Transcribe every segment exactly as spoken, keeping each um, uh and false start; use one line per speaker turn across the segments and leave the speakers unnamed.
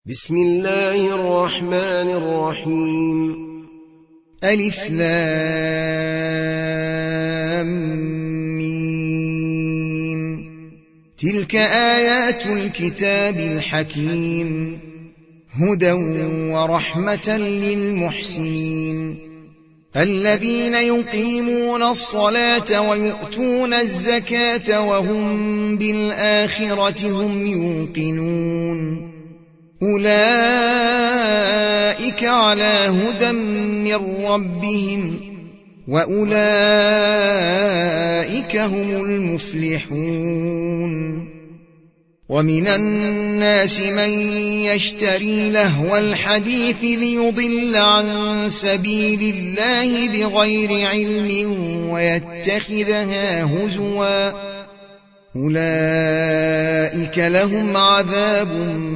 بسم الله الرحمن الرحيم.
ألف لام ميم. تلك آيات الكتاب الحكيم، هدى ورحمة للمحسنين الذين يقيمون الصلاة ويؤتون الزكاة وهم بالآخرة هم يوقنون. أولئك على هدى من ربهم وأولئك هم المفلحون. ومن الناس من يشتري لهو الحديث ليضل عن سبيل الله بغير علم ويتخذها هزوا، أولئك لهم عذاب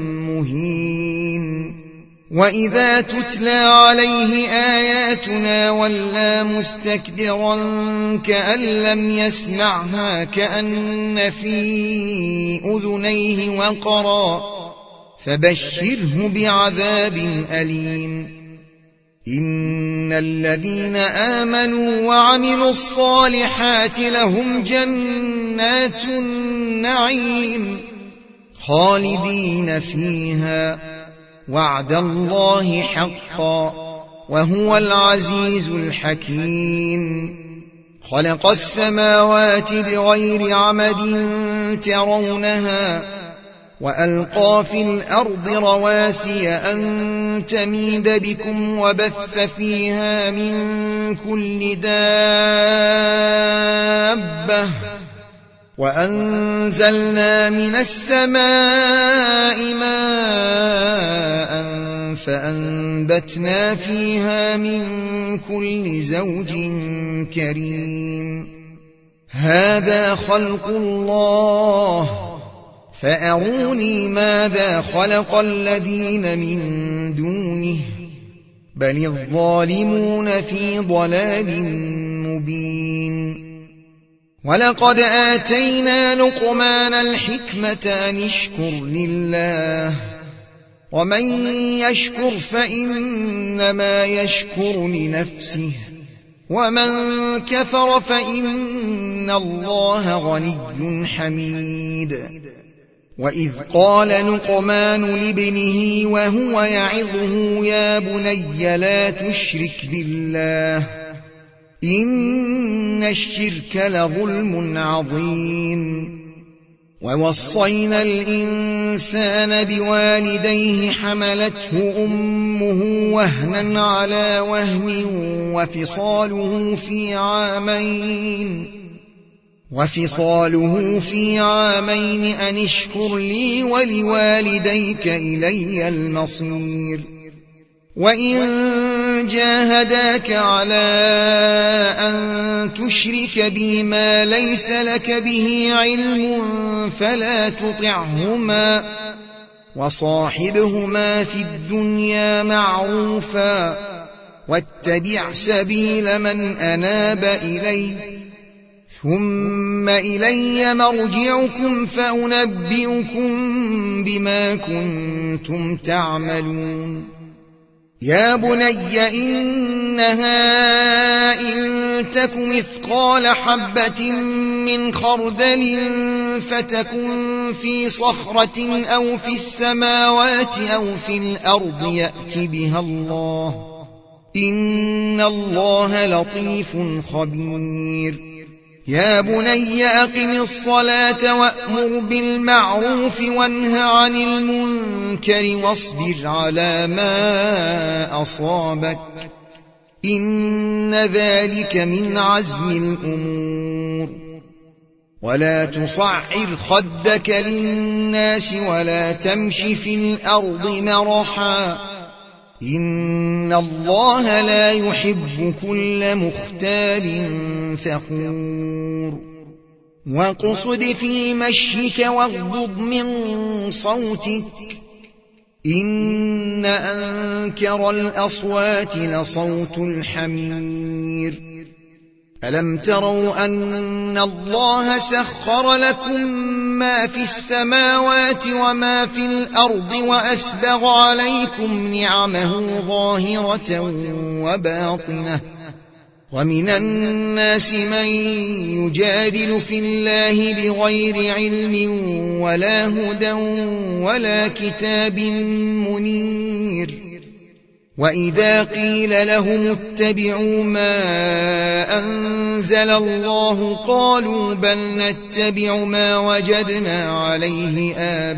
مهين. وإذا تتلى عليه آياتنا ولى مستكبرا كأن لم يسمعها كأن في أذنيه وقرا، فبشره بعذاب أليم. إن الذين آمنوا وعملوا الصالحات لهم جنات النعيم خالدين فيها، وعد الله حقا وهو العزيز الحكيم. خلق السماوات بغير عمد ترونها وألقى في الأرض رواسي أن تميد بكم وبث فيها من كل دابة، وأنزلنا من السماء ماء فأنبتنا فيها من كل زوج كريم. هذا خلق الله، فأروني ماذا خلق الذين من دونه، بل الظالمون في ضلال مبين. ولقد آتينا لقمان الحكمة أن اشكر لله، ومن يشكر فإنما يشكر لنفسه، ومن كفر فإن الله غني حميد. وإذ قال لقمان لابنه وهو يعظه يا بني لا تشرك بالله إن الشرك لظلم عظيم. ووصينا الإنسان بوالديه حملته أمه وهنا على وهن وفصاله في عامين وفصاله في عامين أن اشكر لي ولوالديك إلي المصير. وإن جاهداك على أن تشرك بي ما ليس لك به علم فلا تطعهما، وصاحبهما في الدنيا معروفا، واتبع سبيل من أناب إلي، ثم إلي مرجعكم فأنبئكم بما كنتم تعملون. يا بني إنها إن تك مثقال حبة من خردل فتكن في صخرة أو في السماوات أو في الأرض يأت بها الله، إن الله لطيف خبير. يا بني أقم الصلاة وأمر بالمعروف وانه عن المنكر واصبر على ما أصابك، إن ذلك من عزم الأمور. ولا تصعر خدك للناس ولا تمش في الأرض مرحا، إن الله لا يحب كل مختال فخور. وقصد في مشيك واغضض من صوتك، إن أنكر الأصوات لصوت الحمير. ألم تروا أن الله سخر لكم ما في السماوات وما في الأرض وأسبغ عليكم نعمه ظاهرة وباطنة ومن الناس من يجادل في الله بغير علم ولا هدى ولا كتاب منير وإذا قيل لهم اتبعوا ما أنزل الله قالوا بل نتبع ما وجدنا عليه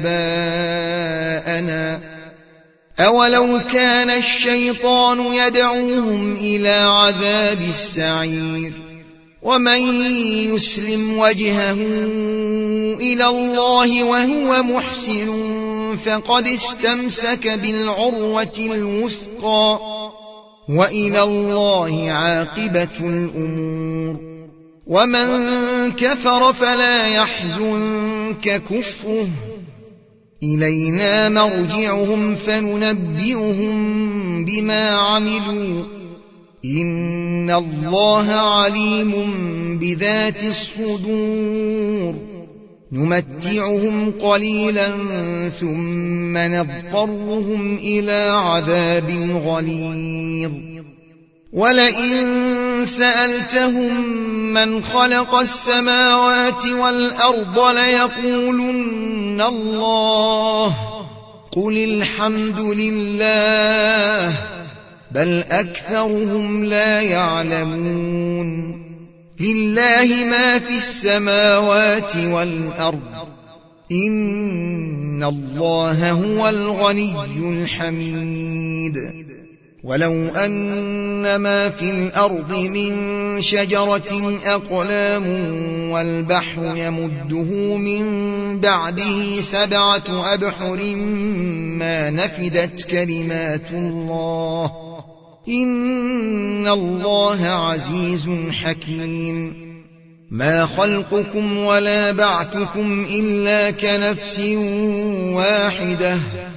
آباءنا أولو كان الشيطان يدعوهم إلى عذاب السعير ومن يسلم وجهه إلى الله وهو محسن فقد استمسك بالعروة الوثقى وإلى الله عاقبة الأمور ومن كفر فلا يحزنك كفره إلينا مرجعهم فننبئهم بما عملوا إن الله عليم بذات الصدور نمتعهم قليلا ثم نضطرهم إلى عذاب غليظ ولئن سألتهم من خلق السماوات والأرض ليقولن الله قل الحمد لله بل أكثرهم لا يعلمون لله ما في السماوات والأرض إن الله هو الغني الحميد ولو أن ما في الأرض من شجرة أقلام والبحر يمده من بعده سبعة أبحر ما نفدت كلمات الله إن الله عزيز حكيم ما خلقكم ولا بعثكم إلا كنفس واحدة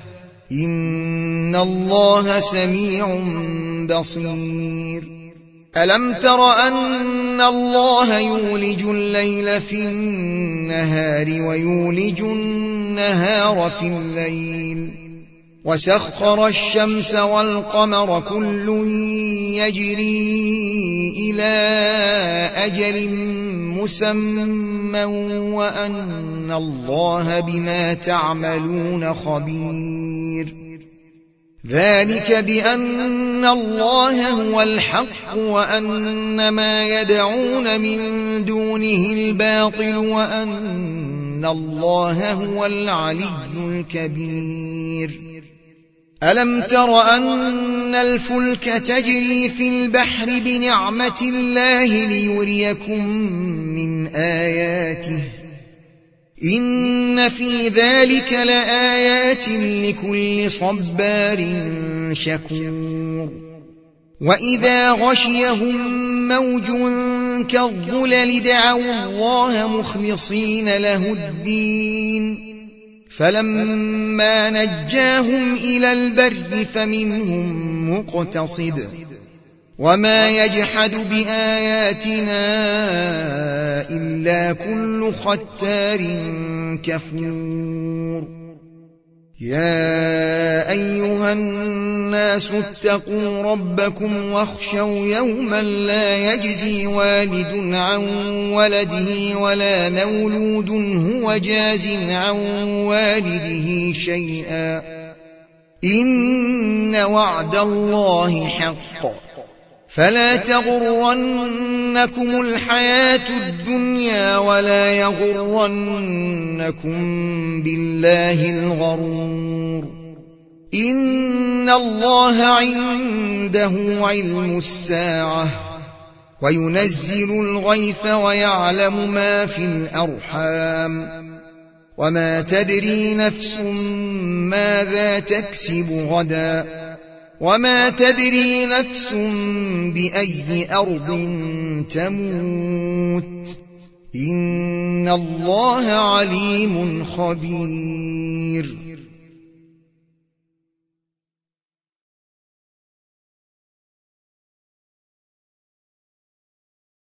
إن الله سميع بصير ألم تر أن الله يولج الليل في النهار ويولج النهار في الليل وسخر الشمس والقمر كل يجري إلى أجل مسمى وأن الله بما تعملون خبير ذلك بأن الله هو الحق وأن ما يدعون من دونه الباطل وأن الله هو العلي الكبير ألم تر أن الفلك تجري في البحر بنعمة الله ليريكم من آياته إن في ذلك لآيات لكل صبار شكور وإذا غشيهم موج كالظلل دعوا الله مخلصين له الدين فلما نجاهم إلى البر فمنهم مقتصد وما يجحد بآياتنا إلا كل ختار كفور يا أيها الناس اتقوا ربكم واخشوا يوما لا يجزي والد عن ولده ولا مولود هو جاز عن والده شيئا إن وعد الله حق فلا تغرنكم الحياة الدنيا ولا يغرنكم بالله الغرور إن الله عنده علم الساعة وينزل الغيث ويعلم ما في الأرحام وما تدري نفس ماذا تكسب غدا وما تدري نفس بأي أرض تموت إن الله عليم خبير